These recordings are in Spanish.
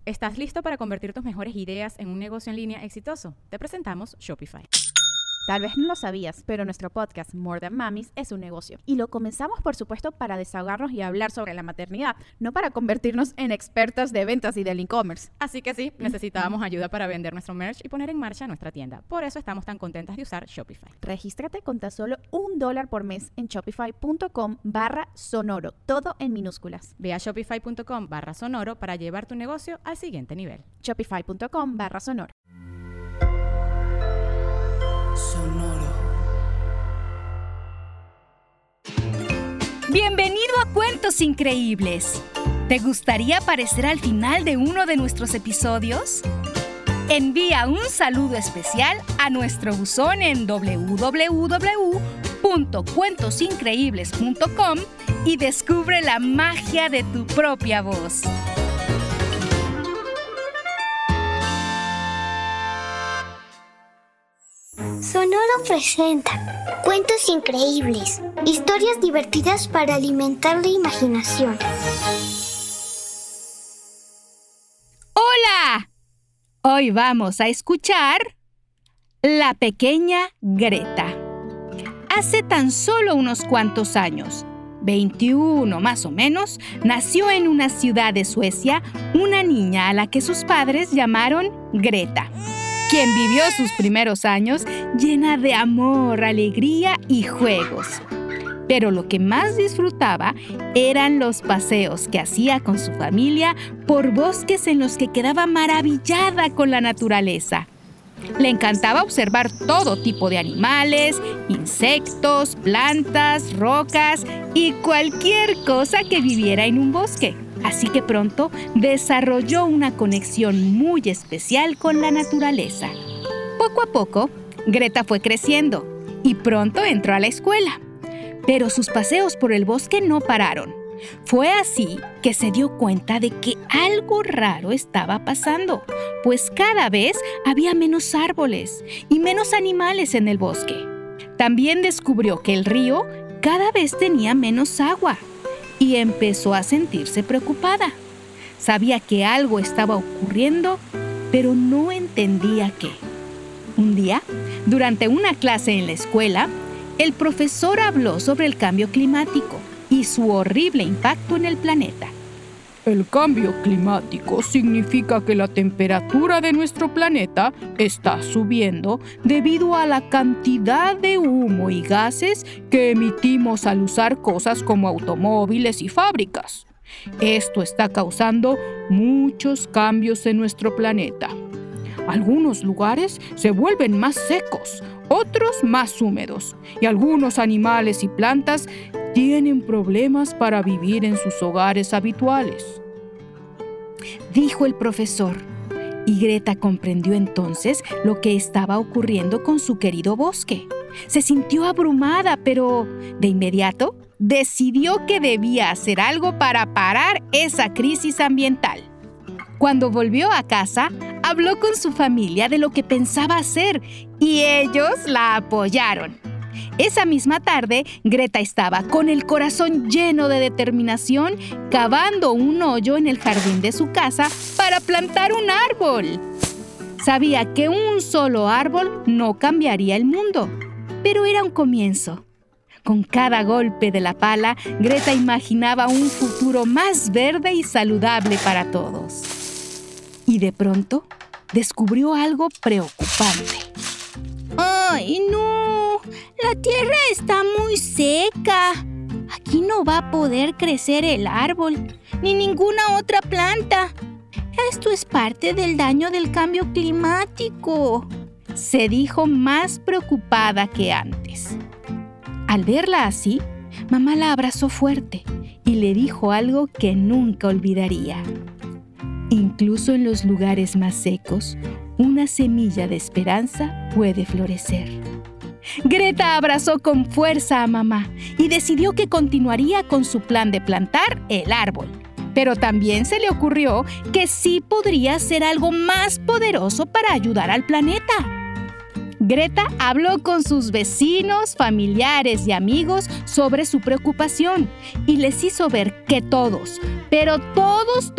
¿Estás listo para convertir tus mejores ideas en un negocio en línea exitoso? Te presentamos Shopify. Tal vez no lo sabías, pero nuestro podcast More Than Mamis es un negocio. Y lo comenzamos, por supuesto, para desahogarnos y hablar sobre la maternidad, no para convertirnos en expertas de ventas y del e-commerce. Así que sí, necesitábamos ayuda para vender nuestro merch y poner en marcha nuestra tienda. Por eso estamos tan contentas de usar Shopify. Regístrate con tan solo $1 por mes en shopify.com/sonoro, todo en minúsculas. Ve a shopify.com/sonoro para llevar tu negocio al siguiente nivel. Shopify.com/sonoro. Sonoro. Bienvenido a Cuentos Increíbles. ¿Te gustaría aparecer al final de uno de nuestros episodios? Envía un saludo especial a nuestro buzón en www.cuentosincreíbles.com y descubre la magia de tu propia voz. Sonoro presenta Cuentos Increíbles, historias divertidas para alimentar la imaginación. ¡Hola! Hoy vamos a escuchar La pequeña Greta. Hace tan solo unos cuantos años, 21 más o menos, nació en una ciudad de Suecia una niña a la que sus padres llamaron Greta, quien vivió sus primeros años llena de amor, alegría y juegos. Pero lo que más disfrutaba eran los paseos que hacía con su familia por bosques en los que quedaba maravillada con la naturaleza. Le encantaba observar todo tipo de animales, insectos, plantas, rocas y cualquier cosa que viviera en un bosque. Así que pronto desarrolló una conexión muy especial con la naturaleza. Poco a poco, Greta fue creciendo y pronto entró a la escuela. Pero sus paseos por el bosque no pararon. Fue así que se dio cuenta de que algo raro estaba pasando, pues cada vez había menos árboles y menos animales en el bosque. También descubrió que el río cada vez tenía menos agua y empezó a sentirse preocupada. Sabía que algo estaba ocurriendo, pero no entendía qué. Un día, durante una clase en la escuela, el profesor habló sobre el cambio climático y su horrible impacto en el planeta. El cambio climático significa que la temperatura de nuestro planeta está subiendo debido a la cantidad de humo y gases que emitimos al usar cosas como automóviles y fábricas. Esto está causando muchos cambios en nuestro planeta. Algunos lugares se vuelven más secos, otros más húmedos, y algunos animales y plantas tienen problemas para vivir en sus hogares habituales, dijo el profesor, y Greta comprendió entonces lo que estaba ocurriendo con su querido bosque. Se sintió abrumada, pero de inmediato decidió que debía hacer algo para parar esa crisis ambiental. Cuando volvió a casa, habló con su familia de lo que pensaba hacer y ellos la apoyaron. Esa misma tarde, Greta estaba con el corazón lleno de determinación, cavando un hoyo en el jardín de su casa para plantar un árbol. Sabía que un solo árbol no cambiaría el mundo, pero era un comienzo. Con cada golpe de la pala, Greta imaginaba un futuro más verde y saludable para todos. Y de pronto, descubrió algo preocupante. ¡Ay, no! La tierra está muy seca. Aquí no va a poder crecer el árbol, ni ninguna otra planta. Esto es parte del daño del cambio climático, se dijo más preocupada que antes. Al verla así, mamá la abrazó fuerte y le dijo algo que nunca olvidaría. Incluso en los lugares más secos, una semilla de esperanza puede florecer. Greta abrazó con fuerza a mamá y decidió que continuaría con su plan de plantar el árbol. Pero también se le ocurrió que sí podría hacer algo más poderoso para ayudar al planeta. Greta habló con sus vecinos, familiares y amigos sobre su preocupación y les hizo ver que todos, pero todos,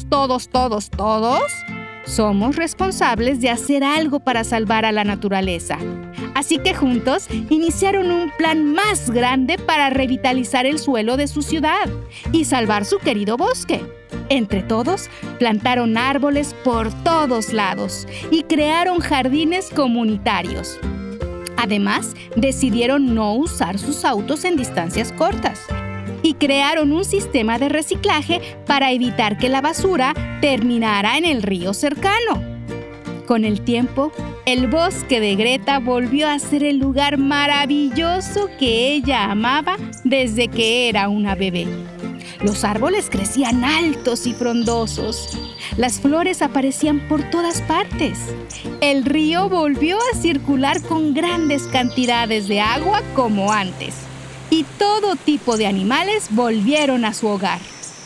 somos responsables de hacer algo para salvar a la naturaleza. Así que juntos iniciaron un plan más grande para revitalizar el suelo de su ciudad y salvar su querido bosque. Entre todos, plantaron árboles por todos lados y crearon jardines comunitarios. Además, decidieron no usar sus autos en distancias cortas y crearon un sistema de reciclaje para evitar que la basura terminara en el río cercano. Con el tiempo, el bosque de Greta volvió a ser el lugar maravilloso que ella amaba desde que era una bebé. Los árboles crecían altos y frondosos. Las flores aparecían por todas partes. El río volvió a circular con grandes cantidades de agua como antes. Y todo tipo de animales volvieron a su hogar.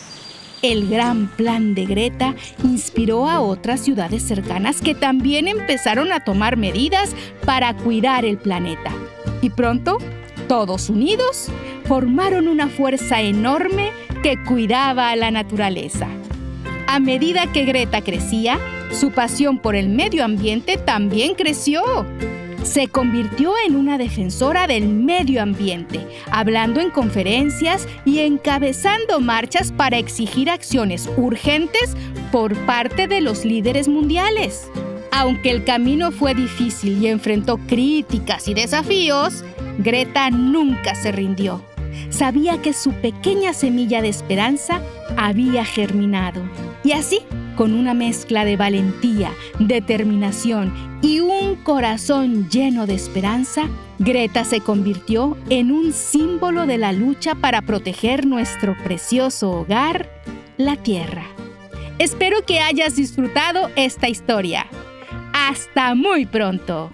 El gran plan de Greta inspiró a otras ciudades cercanas que también empezaron a tomar medidas para cuidar el planeta. Y pronto, todos unidos, formaron una fuerza enorme que cuidaba a la naturaleza. A medida que Greta crecía, su pasión por el medio ambiente también creció. Se convirtió en una defensora del medio ambiente, hablando en conferencias y encabezando marchas para exigir acciones urgentes por parte de los líderes mundiales. Aunque el camino fue difícil y enfrentó críticas y desafíos, Greta nunca se rindió. Sabía que su pequeña semilla de esperanza había germinado. Y así, con una mezcla de valentía, determinación y un corazón lleno de esperanza, Greta se convirtió en un símbolo de la lucha para proteger nuestro precioso hogar, la Tierra. Espero que hayas disfrutado esta historia. ¡Hasta muy pronto!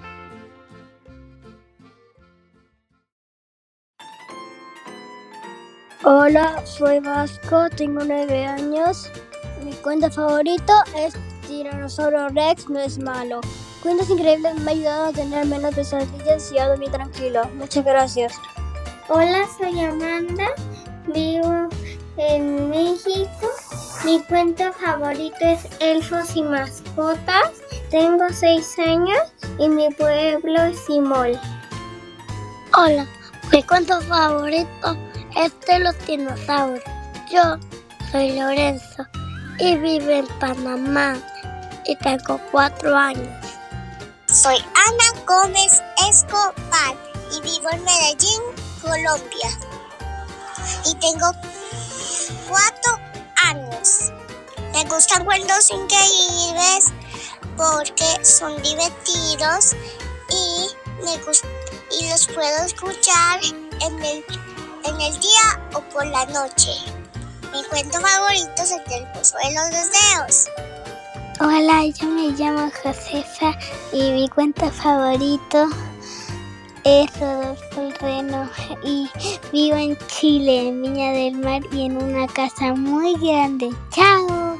Hola, soy Vasco, tengo 9 años. Mi cuento favorito es Tiranosaurio Rex no es malo. Cuentos increíbles me han ayudado a tener menos pesadillas y a dormir tranquilo. Muchas gracias. Hola, soy Amanda, vivo en México. Mi cuento favorito es Elfos y Mascotas. Tengo 6 años y mi pueblo es Simol. Hola, mi cuento favorito es de los dinosaurios. Yo soy Lorenzo y vivo en Panamá y tengo 4 años. Soy Ana Gómez Escobar y vivo en Medellín, Colombia. Y tengo 4 años. Me gustan cuentos increíbles porque son divertidos y los puedo escuchar en el día o por la noche. Mi cuento favorito es el del pozo de los deseos. Hola, yo me llamo Josefa y mi cuento favorito es Rodolfo el Reno y vivo en Chile, en Viña del Mar y en una casa muy grande. ¡Chao!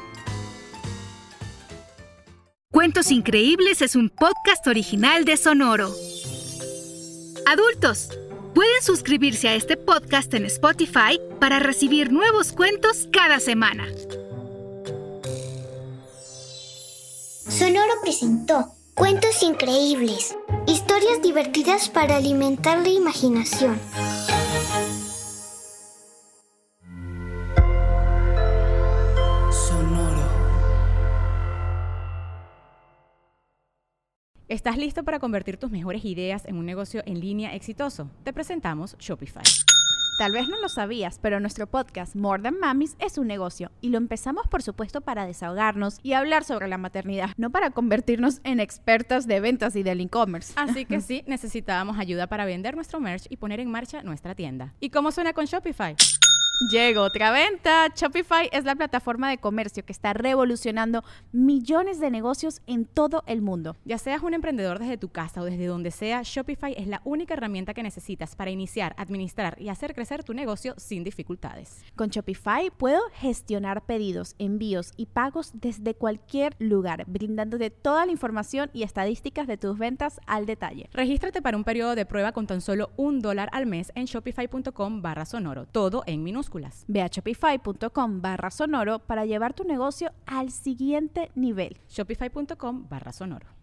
Cuentos Increíbles es un podcast original de Sonoro. Adultos, pueden suscribirse a este podcast en Spotify para recibir nuevos cuentos cada semana. Sonoro presentó Cuentos Increíbles, historias divertidas para alimentar la imaginación. Sonoro. ¿Estás listo para convertir tus mejores ideas en un negocio en línea exitoso? Te presentamos Shopify. Tal vez no lo sabías, pero nuestro podcast More Than Mamis es un negocio y lo empezamos por supuesto para desahogarnos y hablar sobre la maternidad, no para convertirnos en expertas de ventas y del e-commerce. Así que sí, necesitábamos ayuda para vender nuestro merch y poner en marcha nuestra tienda. ¿Y cómo suena con Shopify? Llegó otra venta. Shopify es la plataforma de comercio que está revolucionando millones de negocios en todo el mundo. Ya seas un emprendedor desde tu casa o desde donde sea, Shopify es la única herramienta que necesitas para iniciar, administrar y hacer crecer tu negocio sin dificultades. Con Shopify puedo gestionar pedidos, envíos y pagos desde cualquier lugar, brindándote toda la información y estadísticas de tus ventas al detalle. Regístrate para un periodo de prueba con tan solo $1 al mes en shopify.com/sonoro, todo en minúsculas. Ve a shopify.com/sonoro para llevar tu negocio al siguiente nivel. Shopify.com/sonoro.